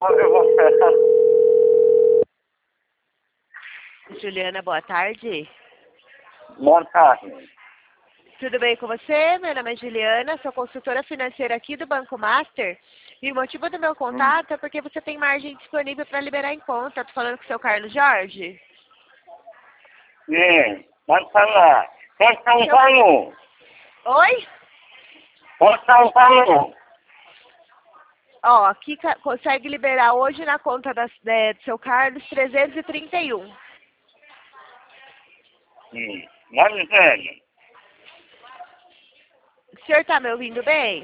Juliana, boa tarde. Boa tarde. Tudo bem com você? Meu nome é Juliana, sou consultora financeira aqui do Banco Master. E o motivo do meu contato é porque você tem margem disponível para liberar em conta. Tô falando com o seu Carlos Jorge. Sim, pode falar. Pode São Seu... Paulo. Oi? Pode São Paulo. Ó, aqui consegue liberar hoje na conta do seu Carlos 331. Vai dizer. O senhor está me ouvindo bem?